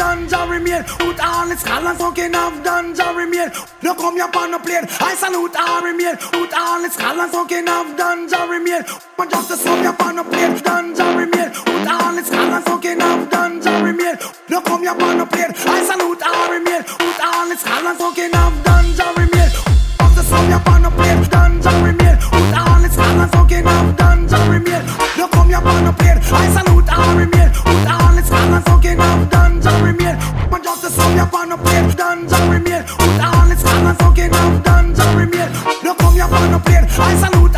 danger remain. Put all the scholars fucking have danger remain. Look come here on the plane, I salute all remain. Put all the scholars fucking have danger remain. But just to come here on the plane, danger remain. Put all the scholars fucking have danger remain. Look come here on the plane, I salute all remain. Put all the scholars fucking have danger remain. Just to come here on the plane, danger remain. Put all the scholars fucking have danger remain. Look come here on the plane, I salute all remain. Put all the scholars fucking have danger remain. But just to come here on the plane, danger remain. Put all the scholars fucking have danger remain. Look come here on the plane, I salute